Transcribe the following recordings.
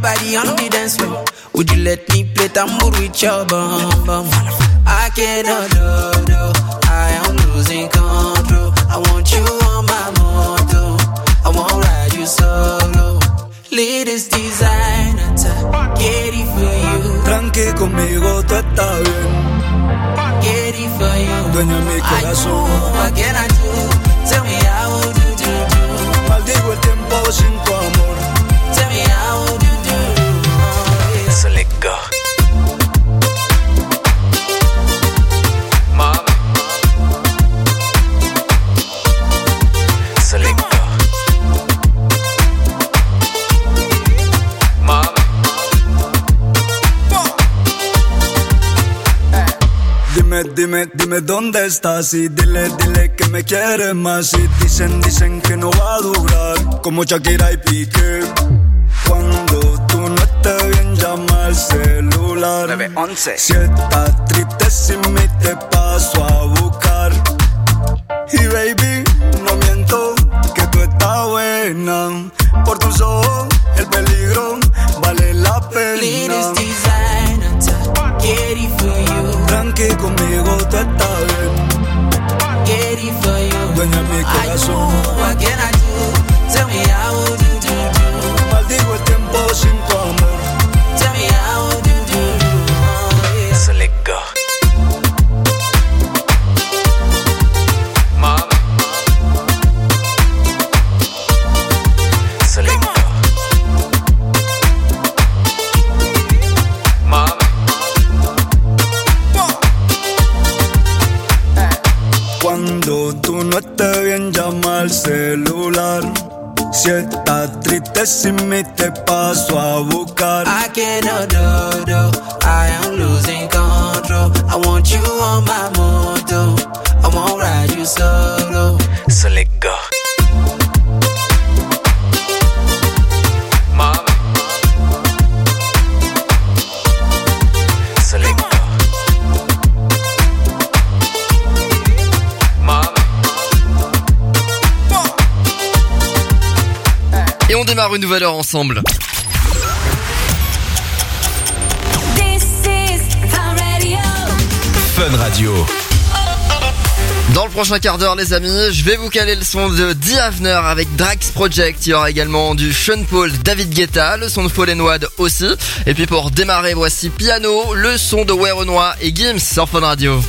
body on the dance floor. Would you let me play tambour with your bum bum? I cannot do. I am losing control. I want you on my moto. I won't ride you solo. Latest designer, get it for you. Tranqui conmigo, tú estás bien. Get it for you. Dueña mi corazón. What can I do? Tell me how do. Maldigo el tiempo sin tu amor. Tell me how do. Yeah. So let go. Dime dónde estás y dile que me quieres más. Y dicen que no va a durar, como Shakira y Piqué. Cuando tú no estés bien, llama al celular. 911. Si estás triste sin mí, te paso a buscar. Y baby, no miento, que tú estás buena. Por tus ojos, el peligro vale la pena. Latest designer, get it for you. Tranqui conmigo, tú estás bien. Get it for you. Dueña mi corazón. What can I do? Tell me how do. Maldigo el tiempo sin tu amor. Tell me how do. Yeah. So let go. Cuando tú no estés bien, llama al celular. Si estás triste sin mí, te paso a buscar. I cannot do. I am losing control. I want you on my moto. I won't ride you solo. So let go. Et on démarre une nouvelle heure ensemble. Fun Radio. Dans le prochain quart d'heure, les amis, je vais vous caler le son de The Avener avec Drax Project. Il y aura également du Sean Paul, David Guetta, le son de Fallen Wad aussi. Et puis pour démarrer, voici Piano, le son de Werenoi et Gims sur Fun Radio.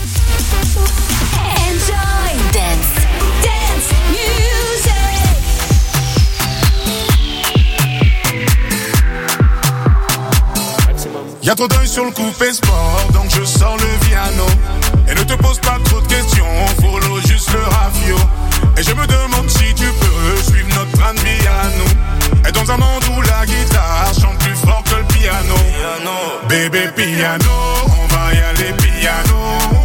Y'a trop d'œil sur le coupé sport, donc je sors le piano. Et ne te pose pas trop de questions, follow juste le rafio. Et je me demande si tu peux suivre notre train de vie à nous. Et dans un monde où la guitare chante plus fort que le piano. Bébé piano, on va y aller piano.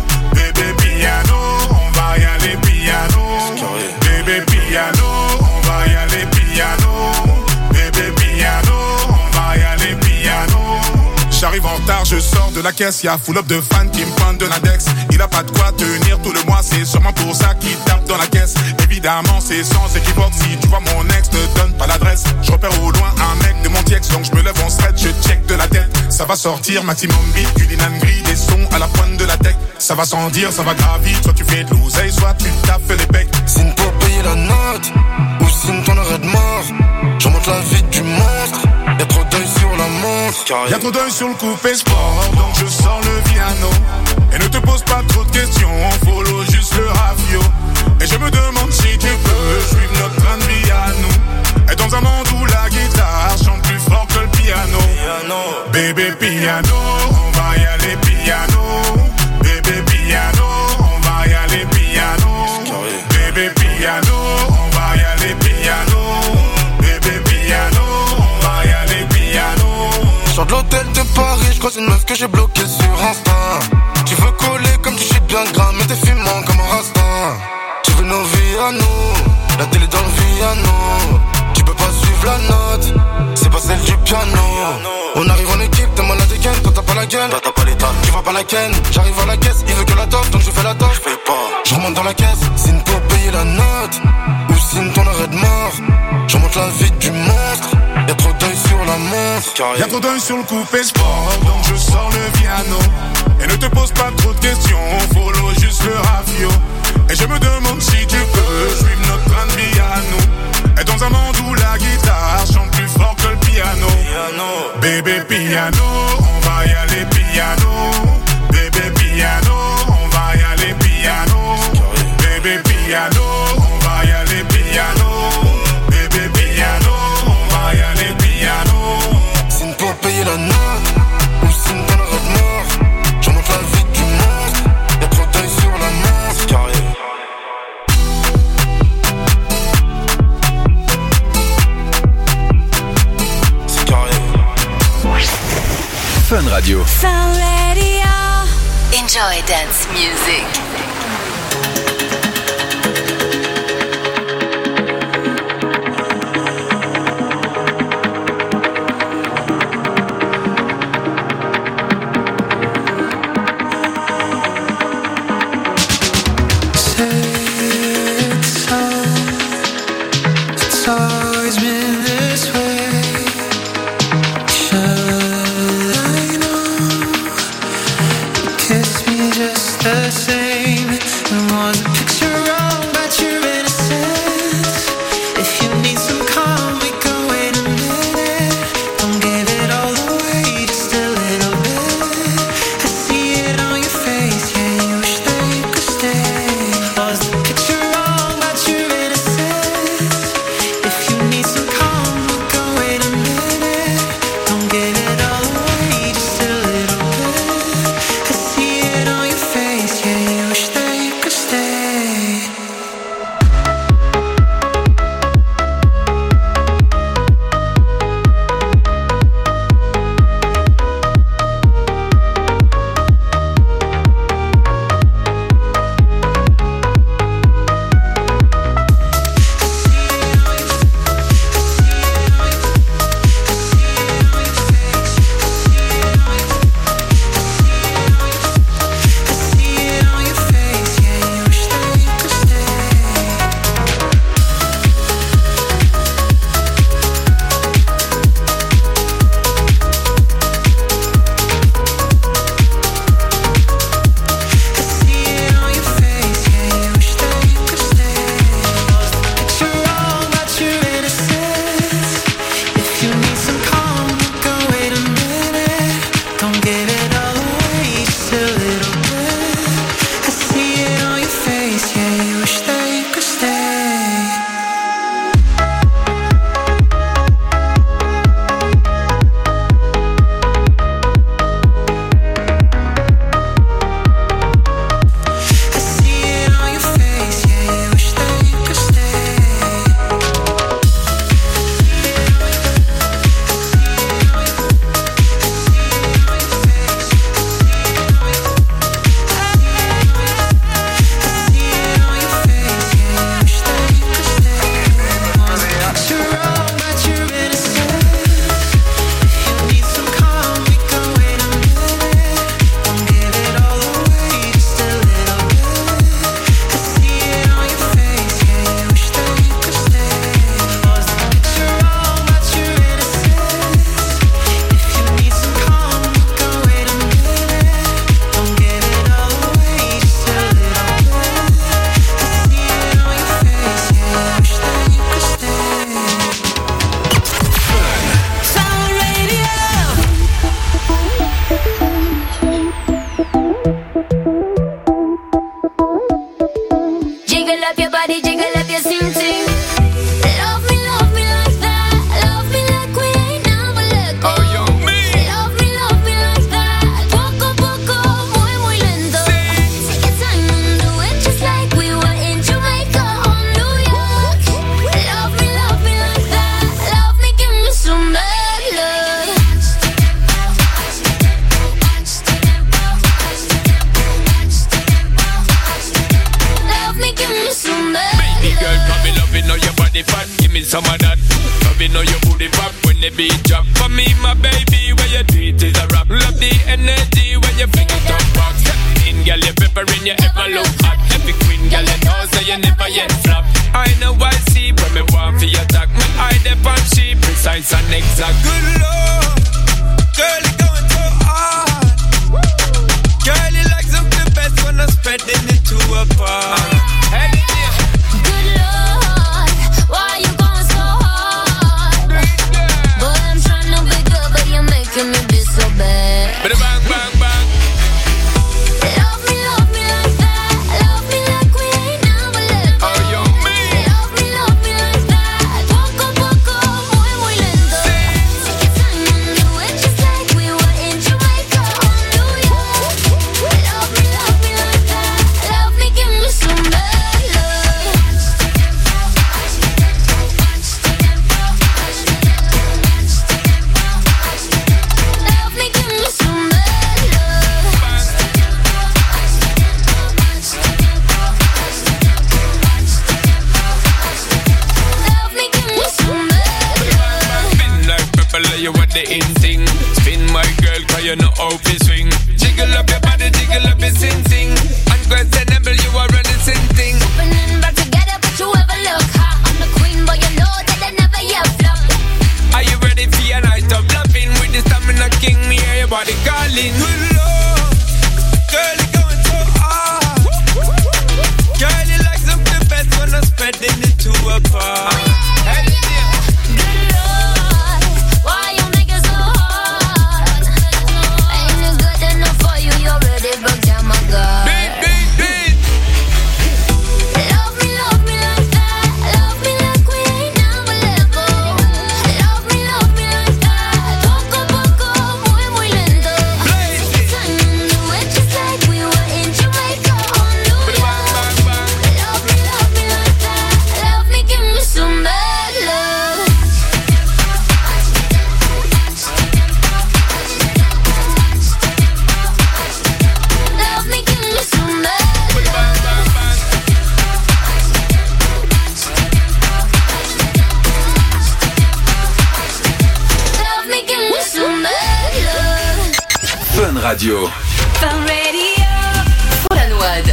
Bébé piano, on va y aller piano. Bébé piano, on va y aller piano. Bébé piano, on va y aller piano. J'arrive en retard, je sors de la caisse, y'a full up de fans qui me pointent de l'index. Il a pas de quoi tenir tout le mois, c'est sûrement pour ça qu'il tape dans la caisse. Évidemment, c'est sans équivoque, si tu vois mon ex, te donne pas l'adresse. Je repère au loin un mec de mon tiex, donc je me lève en stretch, je check de la tête. Ça va sortir, maximum beat, du linan gris, des sons à la pointe de la tech. Ça va sans dire, ça va gravir, soit tu fais de l'oseille, soit tu taffes les pecs. Signe pour payer la note, ou signe ton arrêt de mort. Je monte la vie du monstre. Y'a trop d'œil sur la montre. Y'a trop d'œil sur le coupé sport, donc je sors le piano. Et ne te pose pas trop de questions, follow juste le rafio. Et je me demande si tu peux suivre notre train de vie à nous. Et dans un monde où la guitare chante plus fort que le piano. Bébé piano, on va y aller piano. Bébé piano, on va y aller piano. Bébé piano, on va y aller piano. Bébé piano, on va y aller piano. Sors de l'hôtel de Paris, j'croise une meuf que j'ai bloquée sur Insta. Tu veux coller comme tu chies bien gras, mais t'es fumant comme un rasta. Tu veux nos vies à nous, la télé dans le piano. Tu peux pas suivre la note, c'est pas celle du piano. On arrive en équipe, t'es malade et ken, toi t'as pas la gueule, t'as pas l'état, tu vas pas la ken. J'arrive à la caisse, il veut que la toffe, donc je fais la toffe. J'fais pas, j'remonte dans la caisse, signe pour payer la note, ou signe ton arrêt de mort. J'remonte la vie du monstre, y'a trop d'œil sur la montre. monstre. Y'a trop d'œil sur le coupé sport, donc je sors le piano. Et ne te pose pas trop de questions, follow juste le rafio. Et je me demande si tu peux suivre notre train de vie à nous. Et dans un monde où la guitare chante plus fort que le piano. Bébé piano, on va y aller piano. Bébé piano, on va y aller piano. Bébé piano, on va y aller piano. Bébé piano, on va y aller piano. Signe pour payer la note, ou signe dans le rêve mort. J'en monte la vie du monstre, y'a trop d'œil sur la monstre. Carré. C'est carré. Fun Radio. Fun Radio. Enjoy dance music. The same, and was a picture wrong, but your innocence. If you need some calm, we can wait a minute. Don't give it all away, just a little bit. I see it on your face, yeah, you wish that you could stay. Was the picture wrong, but your innocence. If you need some calm, we can wait a minute. Don't give it all away, just a little bit. I see it on your face, yeah, you wish that you could stay. some of that. Loving how your booty pop when the beat drop. For me, my baby, where you do it is a rap. Love the energy when you fling it up back. Step in, girl, you peppering, you ever look hot. Every queen, girl, you know, so you never yet flop. I know I see when me want for your talk. Me eye dep on she, precise and exact. Good Lord. swing. Jiggle up your body, jiggle up your sing. Unquestionable, you are running sing. Opening back together, but you ever look hot. I'm the queen, but you know that I never yet flop. Are you ready for your night of loving? With the stamina king, me hear your body calling. Good love, girl, you're going so hard. Girl, you like something best when I'm spreading it to a bar. Radio. Fun Radio. Folanwad.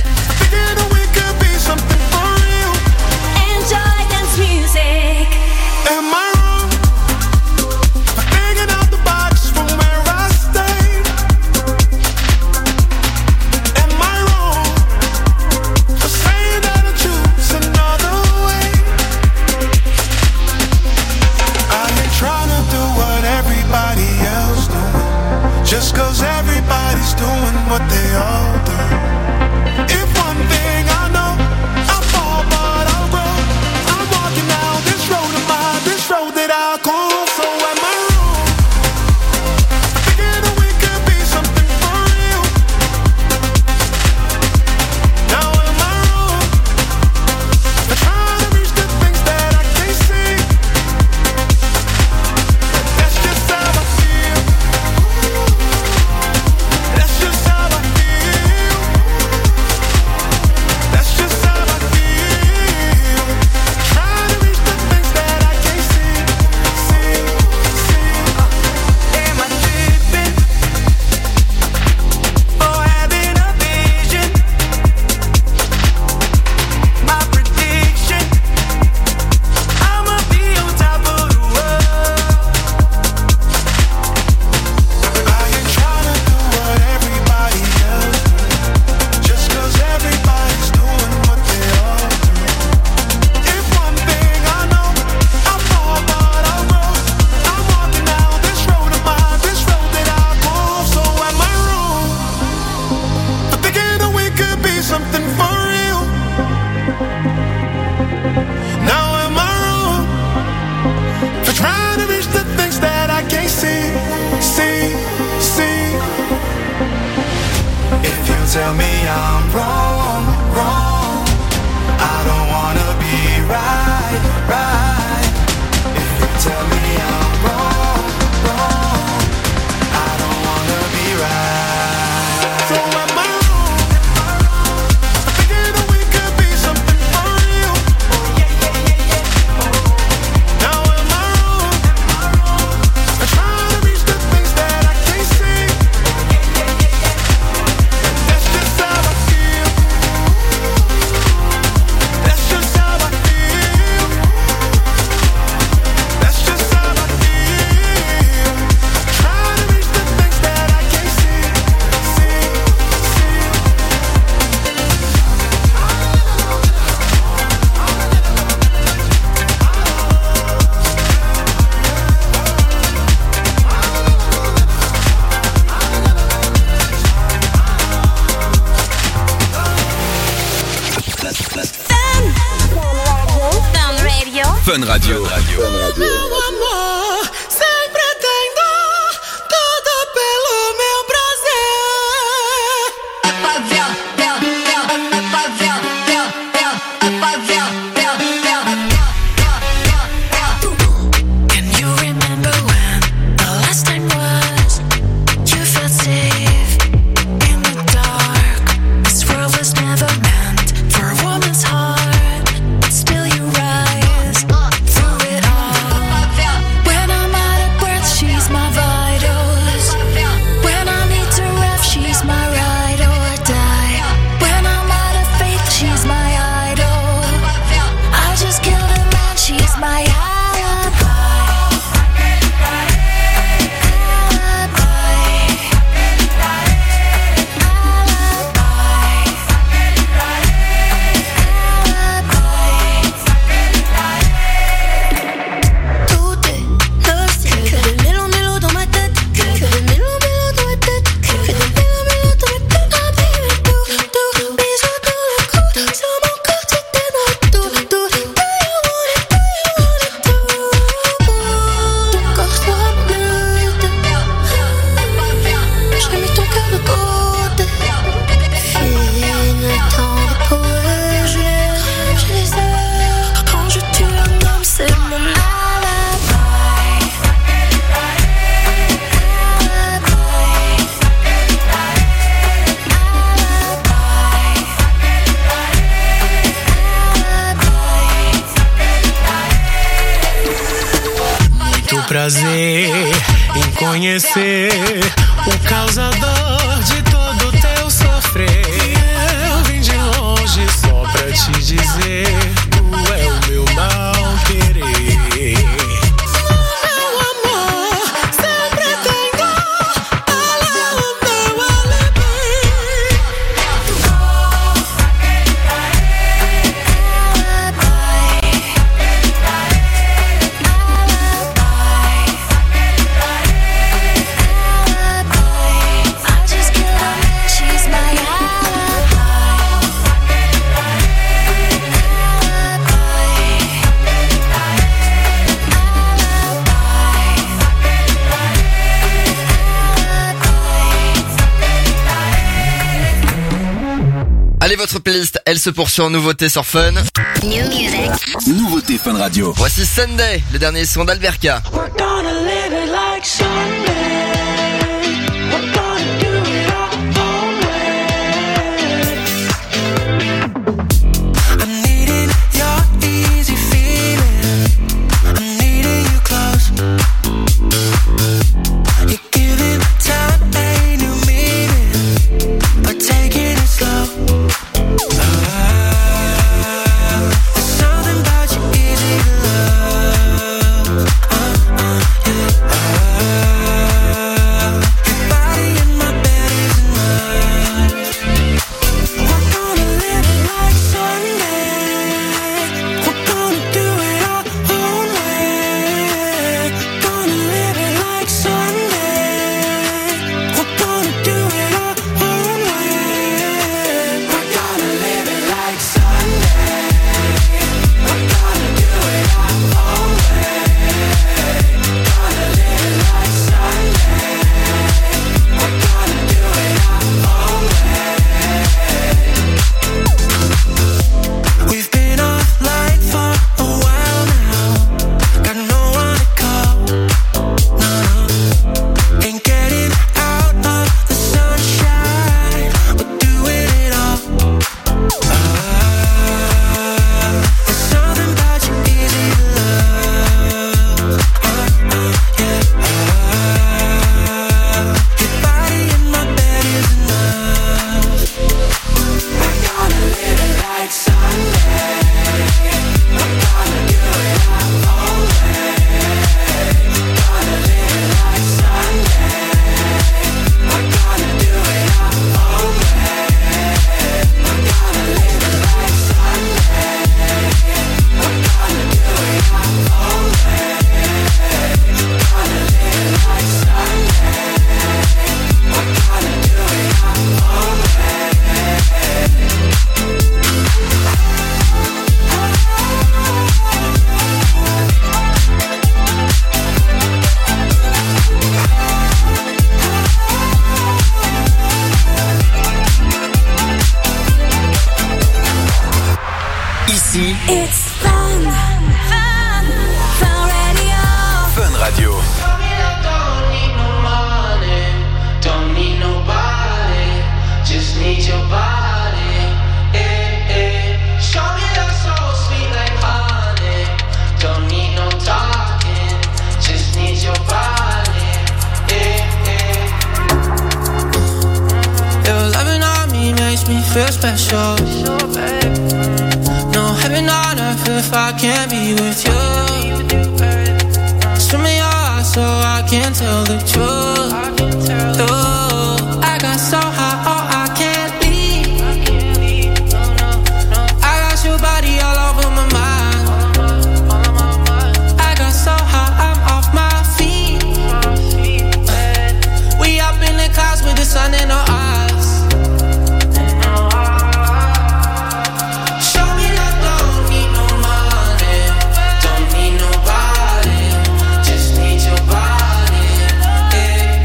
Enjoy dance music. Am I wrong for thinking out the box from where I stay? Am I wrong for saying that I choose another way? I ain't trying to do what everybody else doing, just 'cause everybody's doing what they all do. If one thing I know, I fall but I'll grow. I'm walking down this road of mine, this road that I call. So am I wrong? Thinking that we could be something for real. Now am I wrong for trying to reach the things that I can't see? That's just how I feel. That's just how I feel. That's just how I feel. Trying to reach the things that I can't see. Am I tripping or having a vision? My prediction, I'ma be on top of the world. I ain't trying to do what everybody else do, just 'cause everybody's doing what they all do. If one thing I know, I fall but I'll grow. I'm walking down this road of mine, this road that I call. So am I wrong for thinking that we could be something for real? Now am I wrong for trying to reach the things that I can't see? If you tell me I'm wrong, I don't wanna be right. If you tell me I'm wrong, I don't wanna be right. So am I wrong for thinking that we could be something for real? Now am I wrong for trying to reach the things that I can't see? That's just how I feel. That's just how I feel. That's just how I feel. Trying to reach the things that I can't see. Fun Radio. Fun Radio. Meu amor, sempre tem dor, tudo pelo meu prazer. Can you remember when the last time was? You felt safe in the dark. This world was never meant for a woman's heart, but still you rise through it all. prazer em conhecer o causador de todo teu sofrer. Eu vim de longe só pra te dizer, tu é o meu mal querer. Meu amor, sempre tenho o meu alibi. Allez, votre playlist, elle se poursuit en nouveauté sur Fun. New music. Nouveauté Fun Radio. Voici Sunday, le dernier son d'Alberca. We're gonna live it like Sunday. We're gonna do it our own way. I'm needing your easy feeling. I'm needing you close. You're giving time a new meaning, but taking it slow. There's something about you easy to love. Your body in my bed is enough. We're gonna live it like Sunday. We're gonna do it our own way. Gonna live it like Sunday. We're gonna do it our own way. We're gonna live it like Sunday. We're gonna do it our own way. Gonna live it like Sunday. We're gonna do it our own way. We've been offline for a while now. Got no one to call. No, ain't getting out of the sunshine. We're doing it all. There's something about you easy to love. Your body in my bed is enough. We're gonna live it like Sunday. We're gonna do it our own way. Gonna live it like Sunday. We're gonna do it our own way. We're gonna live it like Sunday. We're gonna do it our own way. Gonna live it like Sunday. We're gonna do it our own way. Ici, It's fun. Fun. Fun Radio. Fun Radio. Don't need no money, don't need nobody, just need your body. Show me that soul sweet like honey. Don't need no talking, just need your body. Your loving on me makes me feel special. No heaven on earth if I can't be with you. Swim in your eyes so I can tell the truth. Ooh, I got so high, oh I can't leave. I got your body all over my mind. I got so high, I'm off my feet. We up in the clouds with the sun in our eyes. Show me that don't need no money, don't need nobody, just need your body.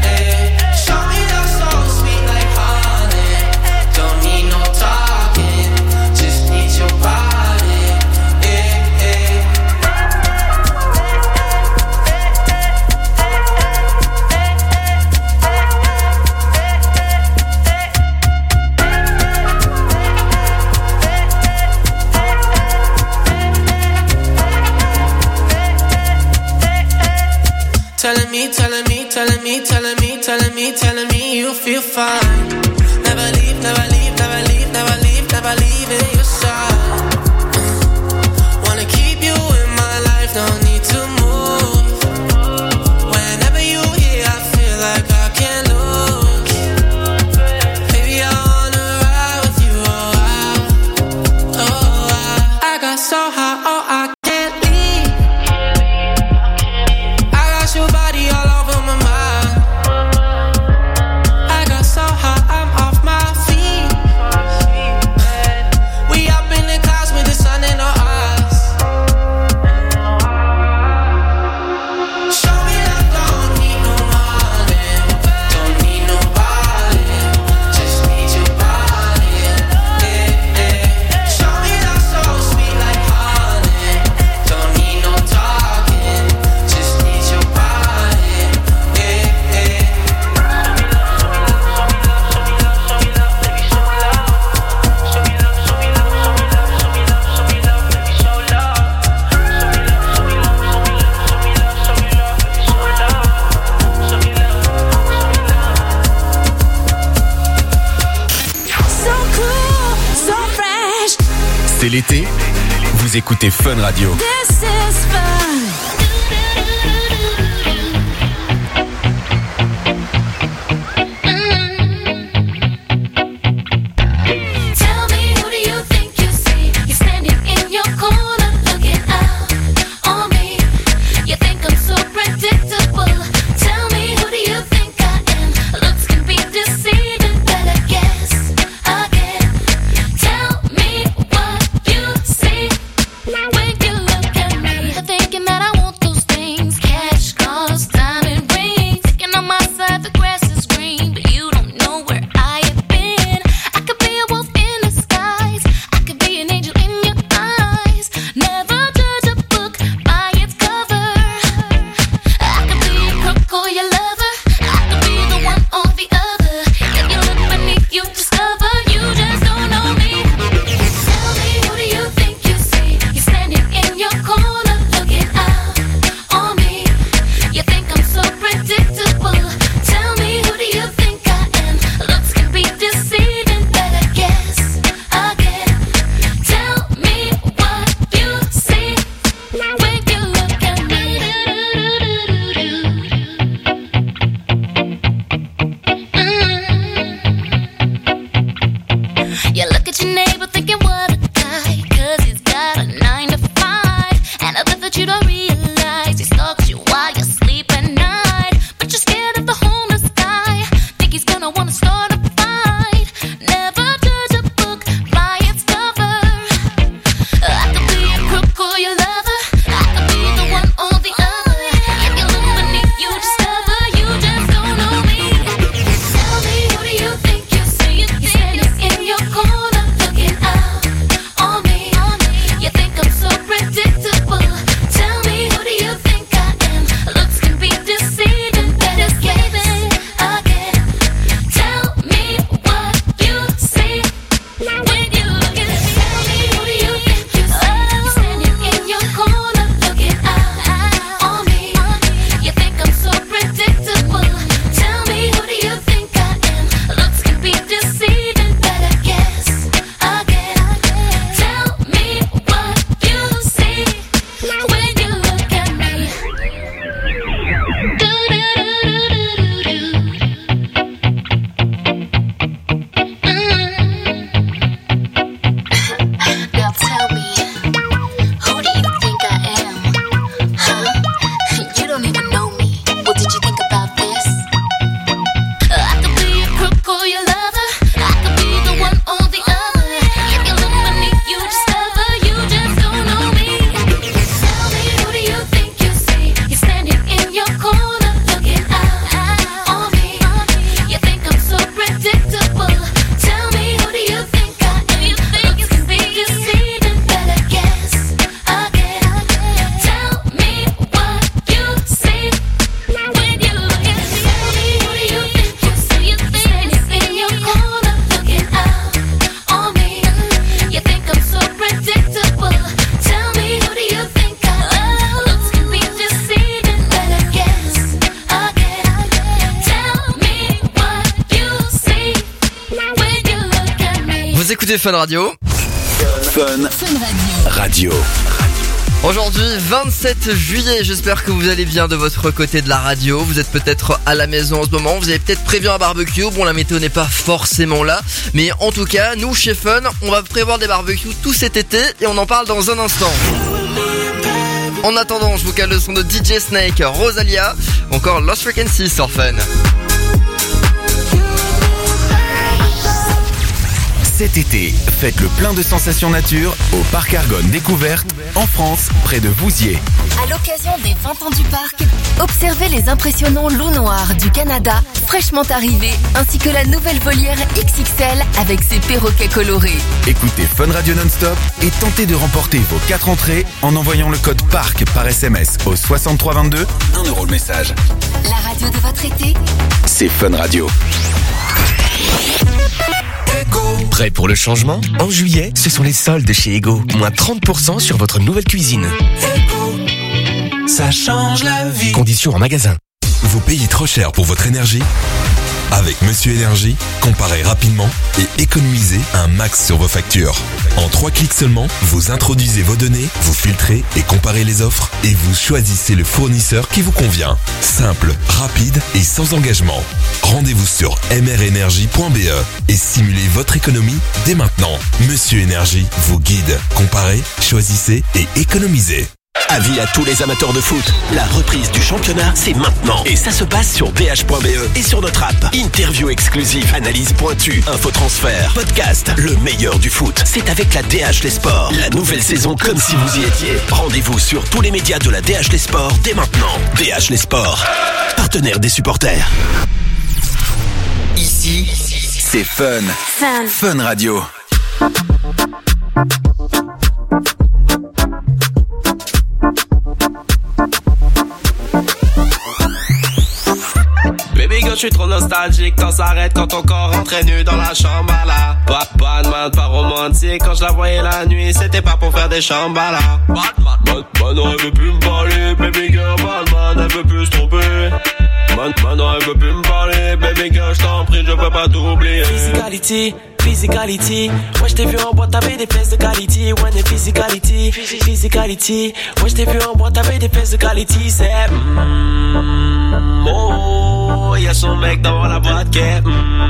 me, telling me you feel fine. Never leave, never leave, never leave, never leave, never leaving your side. Wanna keep you in my life, no need to move. Whenever you here, I feel like I can't lose. Baby, I wanna ride with you, I got so high, oh, I can't leave. I got your body all over my mind. I got so high, I'm off my feet. We up in the clouds with the sun in our eyes. Show me love, don't need no money, don't need nobody, just need your body. Show me love so sweet like honey, don't need no talking, just need your body. So cool, so fresh. C'est l'été, vous écoutez Fun Radio. This is fun. Tell me, who do you think you see? You're standing in your corner, looking out on me. You think I'm so predictable. Tell me, who do you think I am? Looks can be deceiving, better guess again. Tell me what you see when you look at me. You're thinking Vous écoutez Fun Radio. Fun Radio. Aujourd'hui, 27 juillet, j'espère que vous allez bien de votre côté de la radio. Vous êtes peut-être à la maison en ce moment, vous avez peut-être prévu un barbecue. Bon, la météo n'est pas forcément là, mais en tout cas, nous chez Fun, on va prévoir des barbecues tout cet été et on en parle dans un instant. En attendant, je vous cale le son de DJ Snake, Rosalia, encore Lost Frequency sur Fun. Cet été, faites le plein de sensations nature au Parc Argonne Découverte, en France, près de Vouziers. À l'occasion des 20 ans du parc, observez les impressionnants loups noirs du Canada, fraîchement arrivés, ainsi que la nouvelle volière XXL avec ses perroquets colorés. Écoutez Fun Radio non-stop et tentez de remporter vos 4 entrées en envoyant le code PARC par SMS au 6322, 1 € le message. La radio de votre été, C'est Fun Radio. Prêt pour le changement? En juillet, ce sont les soldes chez Ego. Moins 30% sur votre nouvelle cuisine. Ça change la vie. Conditions en magasin. Vous payez trop cher pour votre énergie? Avec Monsieur Énergie, comparez rapidement et économisez un max sur vos factures. En 3 clics seulement, vous introduisez vos données, vous filtrez et comparez les offres et vous choisissez le fournisseur qui vous convient. Simple, rapide et sans engagement. Rendez-vous sur mrenergie.be et simulez votre économie dès maintenant. Monsieur Énergie vous guide. Comparez, choisissez et économisez. Avis à tous les amateurs de foot. La reprise du championnat, c'est maintenant. Et ça se passe sur dh.be et sur notre app. Interview exclusive, analyse pointue, infotransfert, podcast. Le meilleur du foot, c'est avec la DH Les Sports. La nouvelle saison comme si vous y étiez. Rendez-vous sur tous les médias de la DH Les Sports dès maintenant. DH Les Sports, partenaire des supporters. Ici, c'est Fun. Fun Radio. Baby girl, je suis trop nostalgique quand ça arrête, quand ton corps rentrait nu dans la chambre là. Pas de man, pas romantique, quand je la voyais la nuit, c'était pas pour faire des chambas là. Maintenant elle veut plus me parler, baby girl, Batman, elle veut plus se tromper. Maintenant elle veut plus me parler, baby girl, je t'en prie, je peux pas t'oublier. Physicality, ouais je t'ai vu en boîte, t'avais des fesses de qualité. Ouais des physicality, ouais je t'ai vu en boîte, t'avais des fesses de qualité. C'est oh, y'a son mec dans la boîte qui est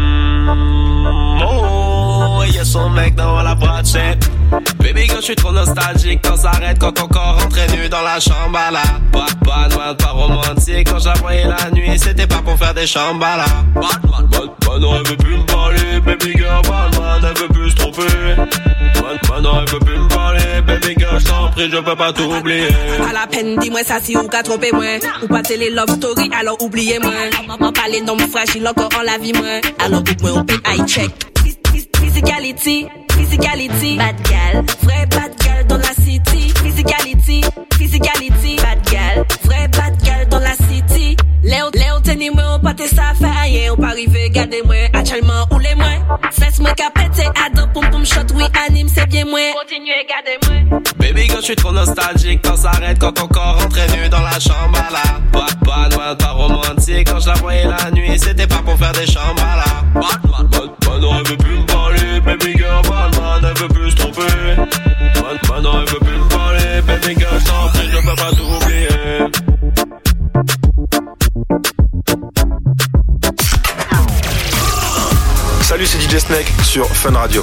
oh, y'a son mec dans la boîte, c'est baby girl, je suis trop nostalgique quand ça arrête, quand ton corps rentrait nu dans la chambre là. Pas de mal, pas romantique, quand je la voyais la nuit, c'était pas pour faire des chambas là. Maintenant elle veut plus me parler, baby girl, Batman, elle veut plus se tromper. Maintenant elle veut plus me parler, baby girl, je t'en prie, je peux pas t'oublier. À la peine, dis-moi ça si ou qu'à tromper moi. Ou pas télé love story, alors oubliez-moi. M'en parler non fragile encore en la vie moi. Alors book-moi au high check. Physicality, bad gal, vrai bad gal dans la city. Physicality, bad gal, vrai bad gal dans la city. Léo, tenez-moi, on pas ça fait rien, on pas arriver, gardez-moi, actuellement, ou les moins. Fais-moi capete, adam, poum shot, oui, anime, c'est bien moins. Continuez, gardez-moi. Baby girl, je suis trop nostalgique quand ça arrête, quand ton corps rentrait nu dans la chambre là. Pas de mal, pas romantique, quand je la voyais la nuit, c'était pas pour faire des chambas là. Maintenant elle veut plus me parler, baby girl, Batman, elle veut plus se tromper. Maintenant elle veut plus me parler, baby girl, je t'en prie, je peux pas t'oublier. Salut, c'est DJ Snake sur Fun Radio.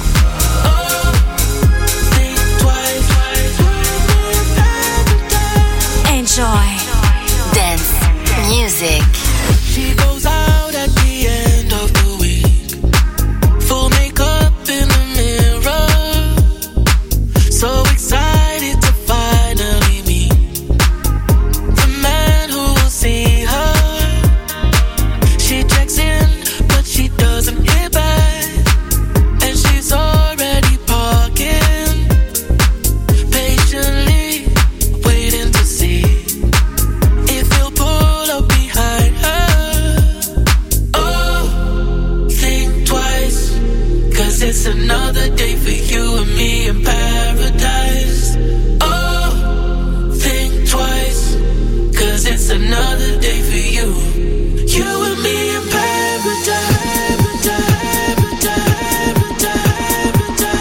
enjoy dance music. She goes out at the end of the week, full makeup in the mirror, so excited to finally meet the man who will see her. She checks in, but she doesn't hear back, and she's already parking, patiently waiting to see if he'll pull up behind her. Oh, think twice, 'cause it's another day for you and me in paradise. Oh, think twice, 'cause it's another day for you, you and me in paradise.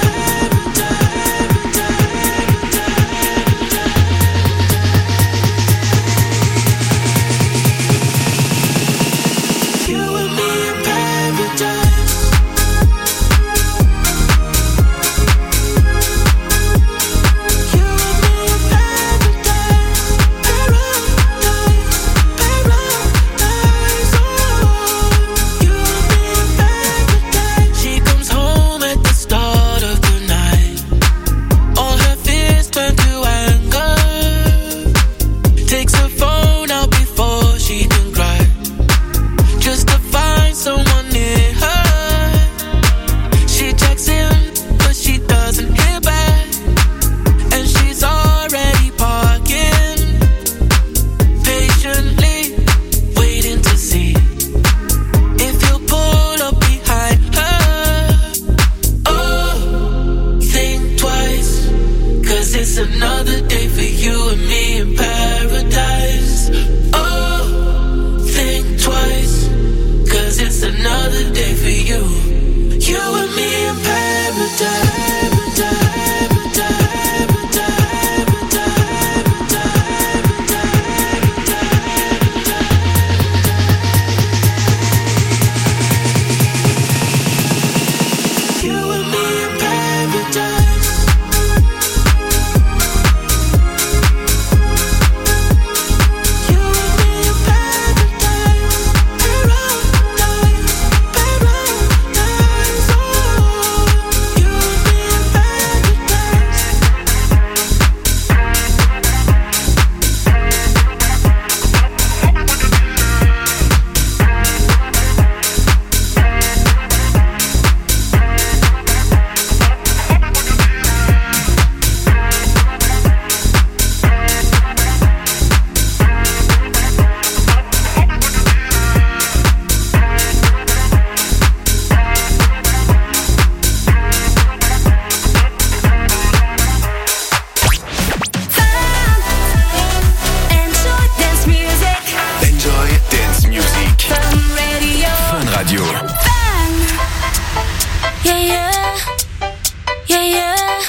Yeah, yeah.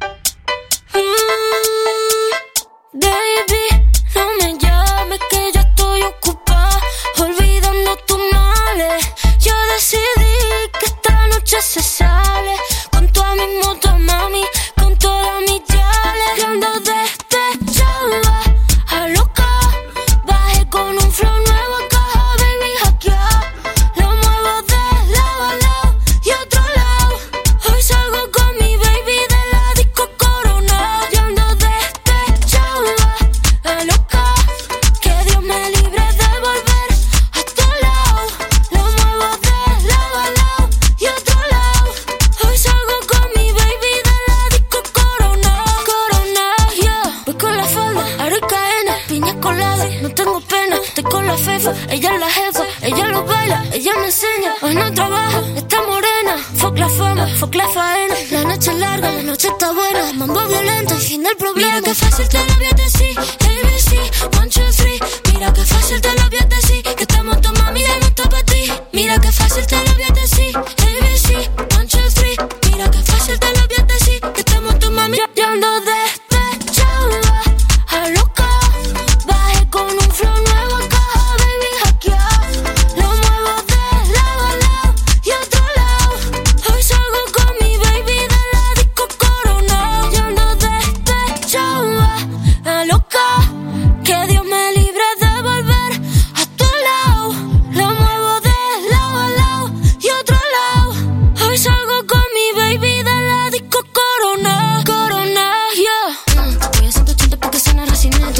Baby, no me llames que ya estoy ocupada, olvidando tus males. Yo decidí que esta noche se sale con toda mi moto, mami, con todas mis yales. Yo ando despechada, a loca, bajé con un flow nuevo a caja, baby, hackeado. Lo muevo de lado a lado y otro lado. Hoy salgo con mi baby de la disco Corona. Yo ando despechada, a loca, que Dios me libre de volver a tu lado. Lo muevo de lado a lado y otro lado. Hoy salgo con mi baby de la disco Corona. Corona, yeah. Voy con la falda, aro y cadena, piña colada, no tengo pena. Estoy con la fefa, ella es la jefa, ella lo baila, ella me enseña. Hoy no trabaja, está morena. Fuck la fama, fuck la faena. La noche es larga, la noche está buena. Mambo violento, el fin del problema. Mira que fácil te lo voy a decir, ABC, 1, 2, 3. Mira que fácil te lo voy a decir, que estamos tu mami y no está para ti. Mira que fácil te lo voy a decir, ABC, 1, 2, 3. Mira que fácil te lo voy a decir, que estamos tu mami. Yo ando despechada, a loca, bajé con un flow nuevo a caja, baby, hackeado. Lo muevo de lado a lado y otro lado. Hoy salgo con mi baby de la disco Corona. Yo ando despechada, a loca, que Dios me libre de volver a tu lado. Lo muevo de lado a lado y otro lado. Hoy salgo con mi baby de la disco Corona. Corona, yeah. Voy a 180 porque suena Racinito.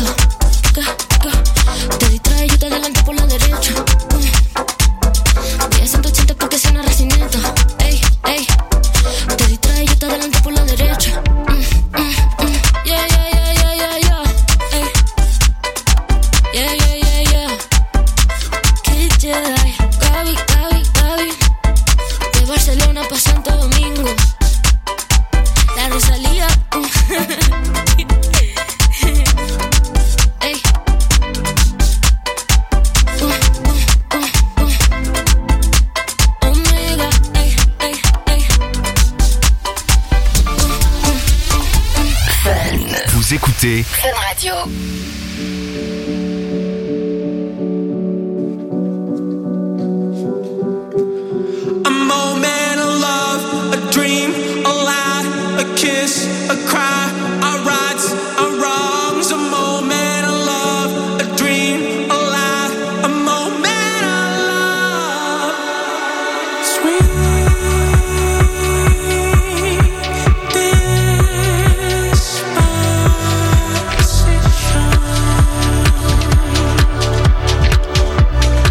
Te distrae, yo te adelanto por la derecha. Voy a 180 porque suena Racinito. Ey, ey. Te distrae, yo te adelanto por la derecha. Yeah, yeah, yeah, yeah, yeah, yeah. Ey. Yeah, yeah, yeah, yeah. Kid Jedi. Gaby, Gaby, Gaby. De Barcelona pa' Santo Domingo. La Rosalía. Ey. Omega, ey, ey, ey. Vous écoutez Fun Radio. A moment of love, a dream, a lie, a kiss, a cry, our rights, our wrongs. A moment of love, a dream, a lie, a moment of love. Sweet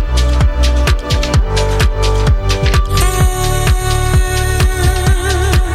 disposition.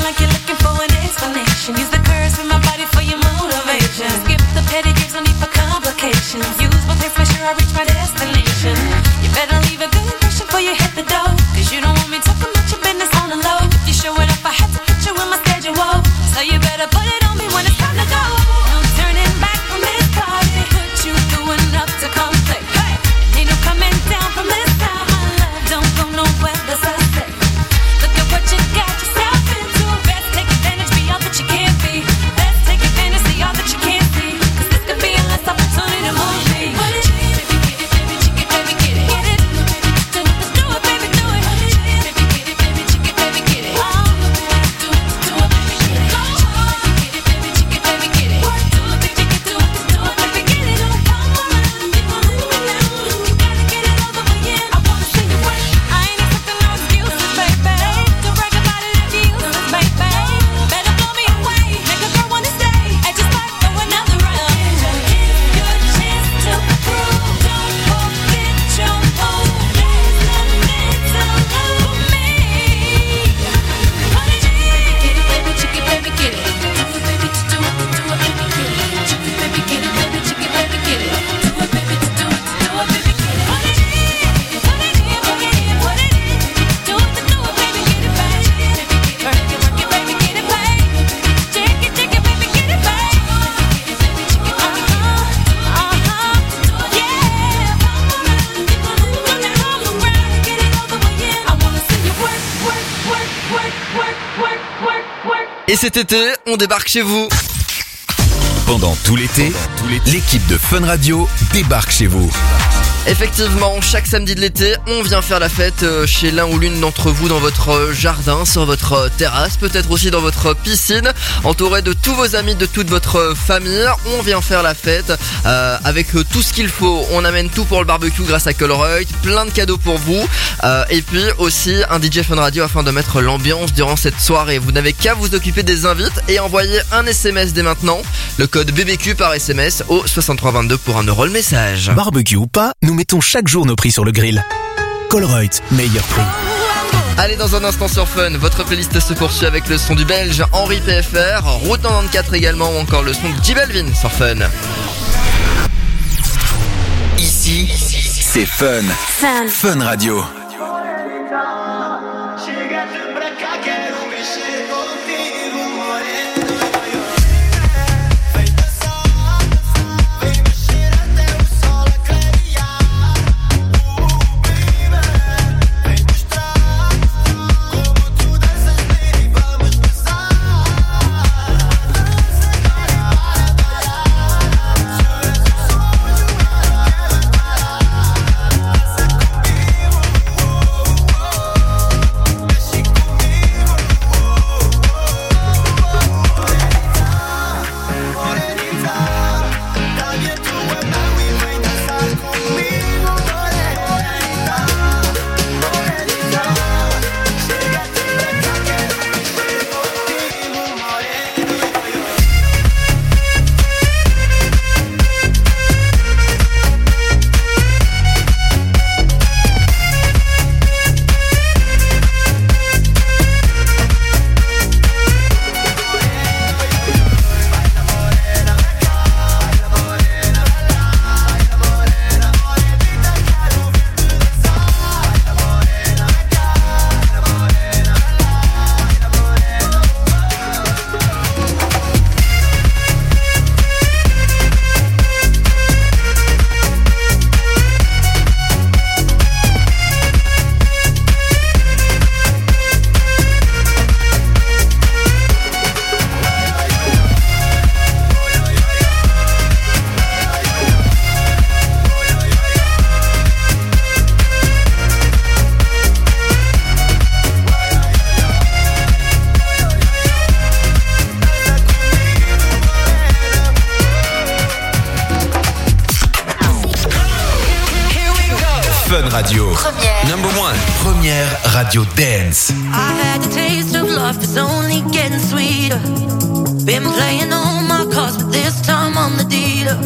like you're looking for an explanation. Use the curves with my body for your motivation. Skip the petty games, no need for complications. Use my pace, make sure I reach my destination. You better leave a good impression before you hit the door. Cause you don't want me talking about your business on the low. If you show it up, I had to put you in my schedule. So you better put it on me when it's time to go. No turning back from this party. Put you through enough to come play. Hey, and ain't no coming down from this time. My love don't go nowhere, that's a say. Look at what you got yourself into. Best take advantage, be all that you can be. Best take advantage, see all that you can't see. Cause this could be a last opportunity to move me. Baby, get it, baby, chick it, baby, get it. Get it, do it, baby, do it. Baby, get it, baby, chick it, baby, get it. Do it, baby, get it. Get it, baby, chick it, baby, get it. Do it, baby, get it, do it, baby, get it. Come around, get on with me now. You gotta get it over with, yeah. I wanna see you work. I ain't accepting no excuses, baby. Don't brag about it if you use this, baby. Better blow me away, make a girl wanna stay. I just might go another round. Here's your chance to prove. Don't forget your move. There's nothing to lose me. Get it, baby, chick it, baby, get it. Do it, baby, do it, baby, get it. Chick it, baby, get it, baby, chick it, baby, get it. Do it, baby, do it, baby, get it. Put it in, put it in, put it in, put it in. Do it, baby, get it, baby. Work it, baby, get it, baby. Chick it, baby, get it, baby. Et cet été, on débarque chez vous. Pendant tout l'été, l'équipe de Fun Radio débarque chez vous. Effectivement, chaque samedi de l'été, on vient faire la fête chez l'un ou l'une d'entre vous dans votre jardin, sur votre terrasse, peut-être aussi dans votre piscine, entouré de tous vos amis, de toute votre famille. On vient faire la fête avec tout ce qu'il faut. On amène tout pour le barbecue grâce à Colruyt, plein de cadeaux pour vous et puis aussi un DJ Fun Radio afin de mettre l'ambiance durant cette soirée. Vous n'avez qu'à vous occuper des invites et envoyer un SMS dès maintenant, le code BBQ par SMS au 6322 pour 1 € le message. Barbecue ou pas, nous mettons chaque jour nos prix sur le grill. Colruyt, meilleur prix. Allez, dans un instant sur Fun, votre playlist se poursuit avec le son du Belge Henri PFR, Route 94 également, ou encore le son de J Balvin sur Fun. Ici, c'est Fun. Fun Radio. Fun Radio. Number 1. Première radio dance. I had the taste of love, it's only getting sweeter. Been playing all my cards, but this time I'm the dealer.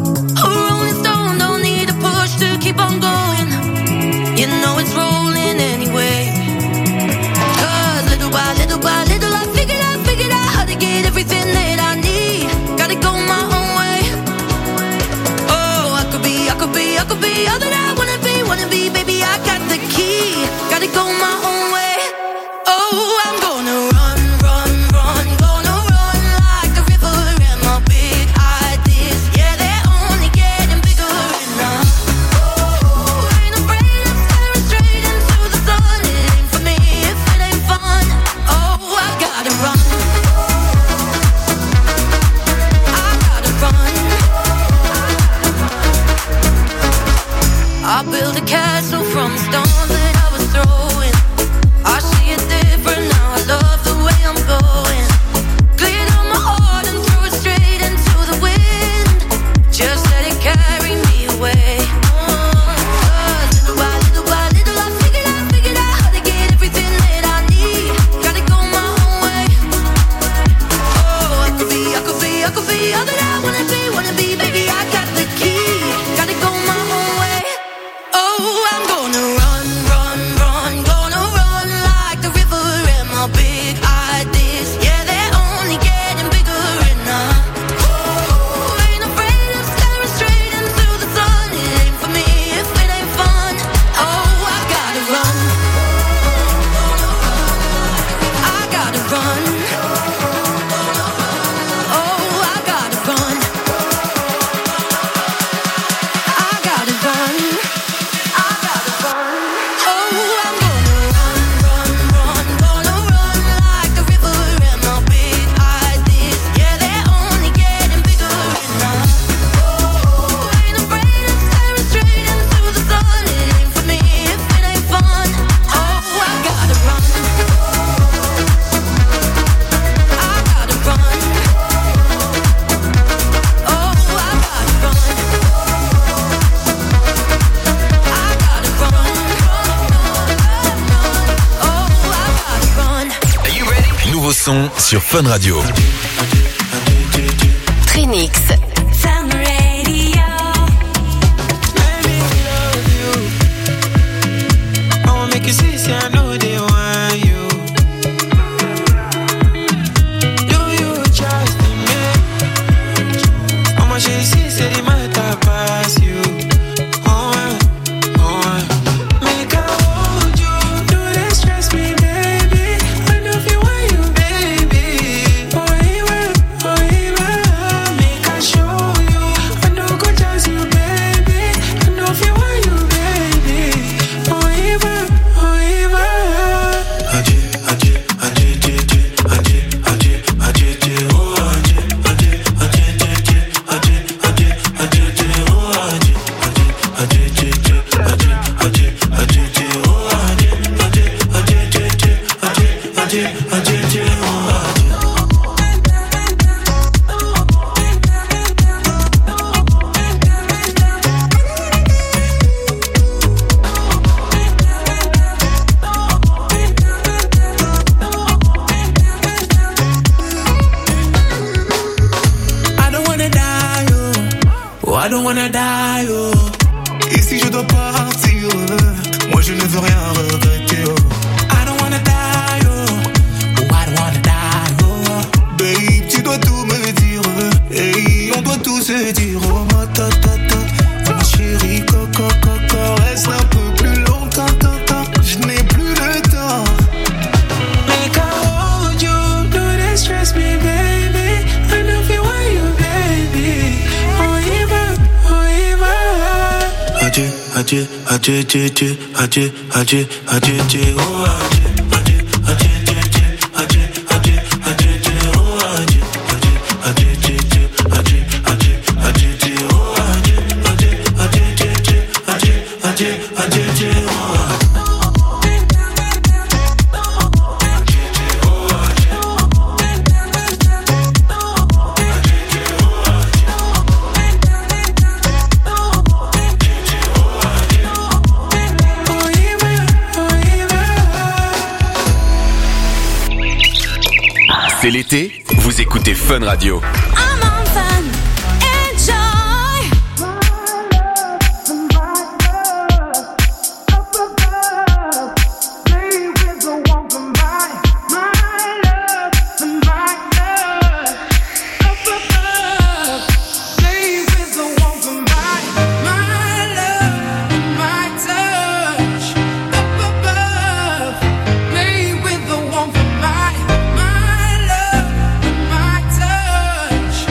A rolling stone, don't need a push to keep on going. You know it's rolling anyway. 'Cause little by little I figured hide this. Yeah, they're only getting bigger and ain't afraid of staring straight into the sun. It ain't for me if it ain't fun. Oh, I gotta run. I gotta run. Oh, I gotta run. I gotta run. I gotta run. Oh, I'm gonna run like the river and my big hide this. Yeah, they're only getting bigger and ain't afraid of staring straight into the sun. It ain't for me if it ain't fun. Oh, I gotta run. I gotta run. Oh, I gotta run. I gotta run. Oh, I gotta run. Are you ready? Nouveau son sur Fun Radio. Trinix. Fun Radio. I wanna make you see, I know they want you. Do you trust in me? How much you see, say they might pass you. Oh, make I hold you. Do they stress me, baby? I know if you want you, baby. Oh, even. Make I show you. I know go chance you, baby. I know if you want you, baby. Oh, even. I don't wanna die, oh. I don't wanna die, oh. Et si je dois partir, moi je ne veux rien regretter, oh. I don't wanna die, oh. I don't wanna die, oh. Babe, tu dois tout me dire, hey, on doit tout se dire, oh. Ma ma chérie, coco, reste un peu plus longtemps, je n'ai plus le temps. Make I hold you, do they stress me, baby? I know if you want you, baby. Oh, even. Adieu, oh, C'est l'été, vous écoutez Fun Radio. I'm on fun. Enjoy. touch.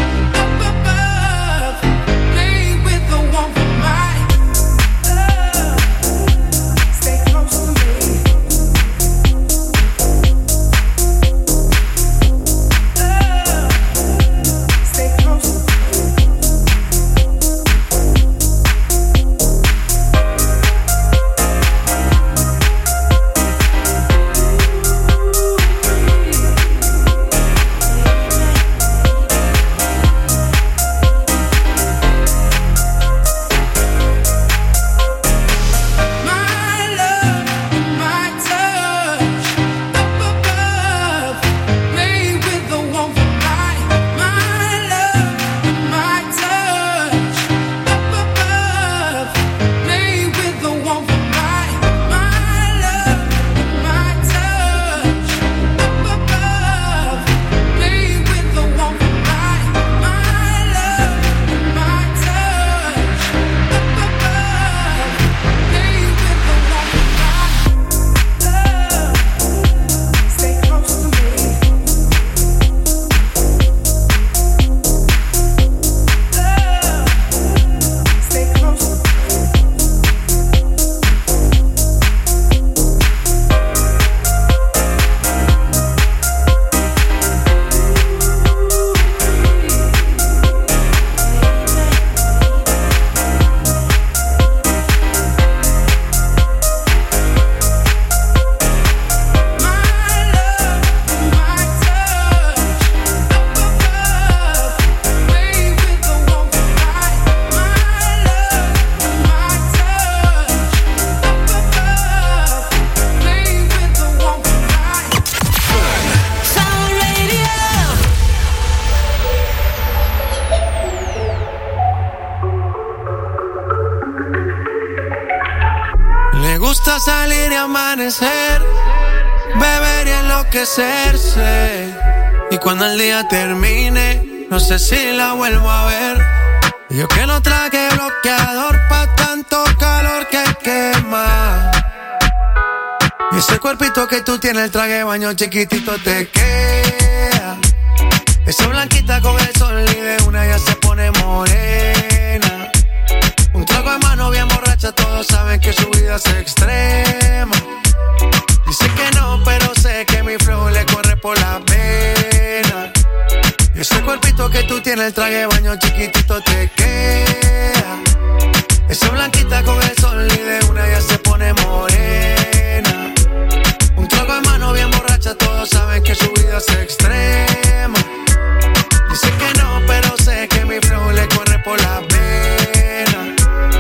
dormir y amanecer, beber y enloquecerse. Y cuando el día termine, no sé si la vuelvo a ver. Yo que no traje bloqueador pa' tanto calor que quema. Y ese cuerpito que tú tienes, el traje de baño chiquitito te queda. Esa blanquita con el sol y de una ya se pone morena. Un trago de mano bien borracha, todos saben que su vida es extrema. Dice que no, pero sé que mi flow le corre por la vena. Y ese cuerpito que tú tienes, el traje de baño chiquitito te queda. Esa blanquita con el sol y de una ya se pone morena. Un trago de mano bien borracha, todos saben que su vida es extrema. Dice que no, pero sé que mi flow le corre por la vena.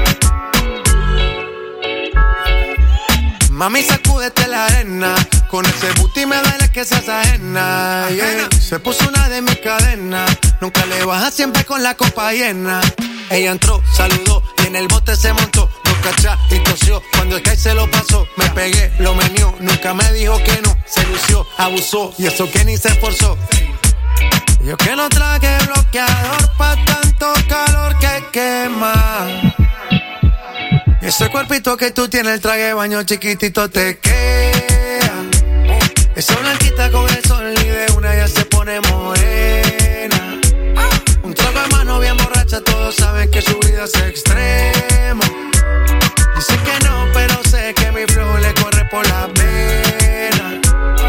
Mami, sacúdete la arena. Con ese booty me duele que seas ajena, yeah. Se puso una de mis cadenas. Nunca le baja, siempre con la copa llena. Ella entró, saludó y en el bote se montó. Dos cachas y tosió. Cuando el Sky se lo pasó, me pegué, lo menió. Nunca me dijo que no, se lució, abusó. Y eso que ni se esforzó. Yo que no traje bloqueador pa' tanto calor que quema. Y ese cuerpito que tú tienes, el traje de baño chiquitito te queda. Esa blanquita con el sol y de una ya se pone morena. Un trago de mano bien borracha, todos saben que su vida es extrema. Dice que no, pero sé que mi flow le corre por la vena.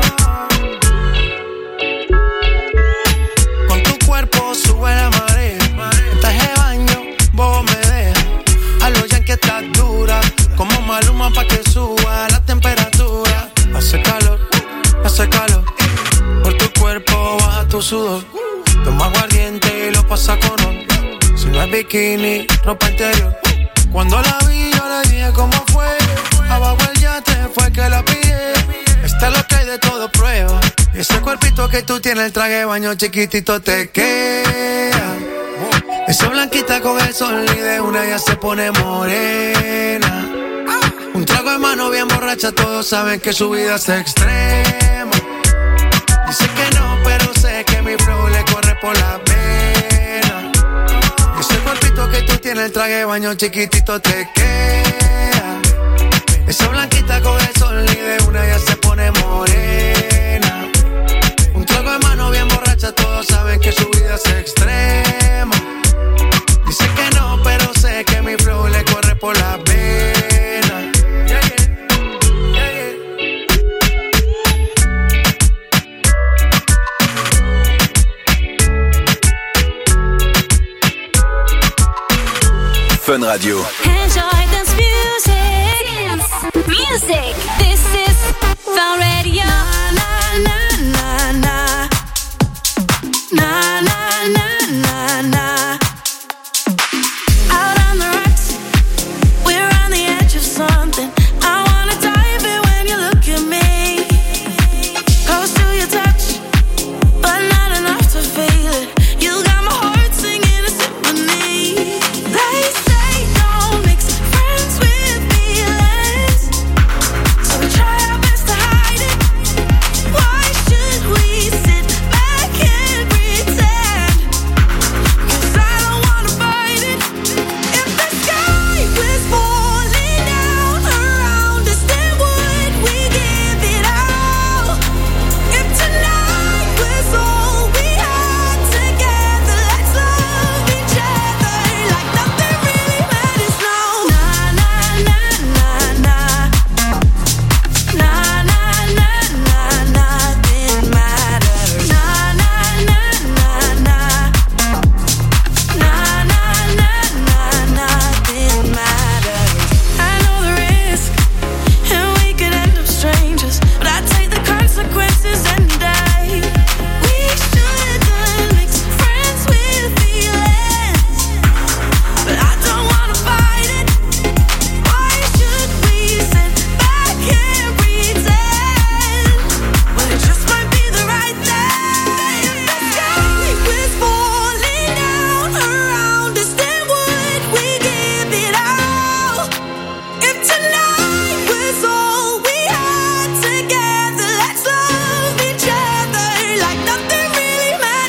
Con tu cuerpo sube la marea. En traje de baño, vos me dejas. A los yankees estás dura, como Maluma pa' que suba la temperatura. Hace calor, por tu cuerpo baja tu sudor. Toma aguardiente y lo pasa con ron. Si no es bikini, ropa interior. Cuando la vi yo le dije cómo fue. Abajo el yate fue que la pillé. Esta es lo que hay de todo prueba. Y ese cuerpito que tú tienes, el traje de baño chiquitito te queda. Esa blanquita con el sol y de una ya se pone morena. Un trago de mano bien borracha, todos saben que su vida es extrema. Dice que no, pero sé que mi flow le corre por la vena. Ese cuerpito que tú tienes, el traje de baño chiquitito te queda. Esa blanquita con el sol y de una ya se pone morena. Un trago de mano bien borracha, todos saben que su vida es extrema. Dice que no, pero sé que mi flow le corre por la vena. Yeah, yeah. Yeah, yeah. Fun Radio. Enjoy this music. Music. This is Fun Radio.